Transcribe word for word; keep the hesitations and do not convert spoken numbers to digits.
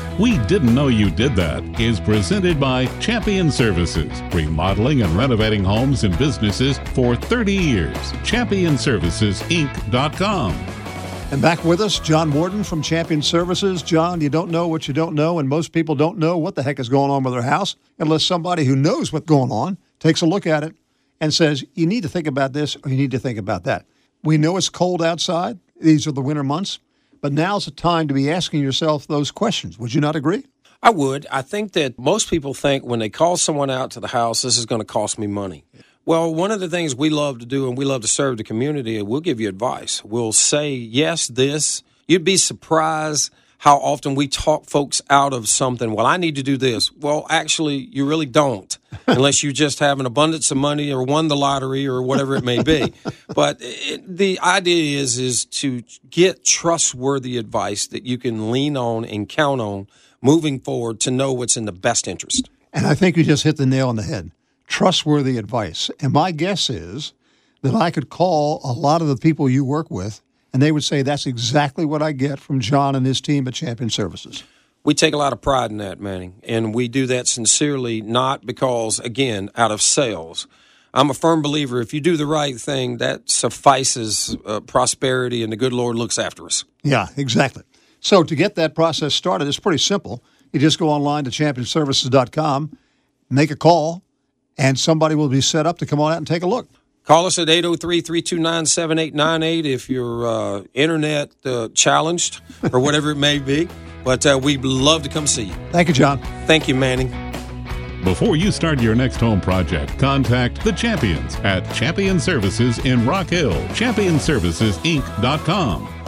We Didn't Know You Did That is presented by Champion Services, remodeling and renovating homes and businesses for thirty years. champion services inc dot com. And back with us, John Warden from Champion Services. John, you don't know what you don't know, and most people don't know what the heck is going on with their house unless somebody who knows what's going on takes a look at it and says, you need to think about this or you need to think about that. We know it's cold outside. These are the winter months. But now's the time to be asking yourself those questions. Would you not agree? I would. I think that most people think when they call someone out to the house, this is going to cost me money. Well, one of the things we love to do and we love to serve the community, we'll give you advice. We'll say, yes, this. You'd be surprised how often we talk folks out of something. Well, I need to do this. Well, actually, you really don't, unless you just have an abundance of money or won the lottery or whatever it may be. But it, the idea is, is to get trustworthy advice that you can lean on and count on moving forward to know what's in the best interest. And I think you just hit the nail on the head. Trustworthy advice. And my guess is that I could call a lot of the people you work with, and they would say, that's exactly what I get from John and his team at Champion Services. We take a lot of pride in that, Manning, and we do that sincerely, not because, again, out of sales. I'm a firm believer if you do the right thing, that suffices uh, prosperity, and the good Lord looks after us. Yeah, exactly. So to get that process started, it's pretty simple. You just go online to champion services dot com, make a call, and somebody will be set up to come on out and take a look. Call us at eight oh three, three two nine, seven eight nine eight if you're uh, internet uh, challenged or whatever it may be. But uh, we'd love to come see you. Thank you, John. Thank you, Manning. Before you start your next home project, contact the Champions at Champion Services in Rock Hill. champion services inc dot com.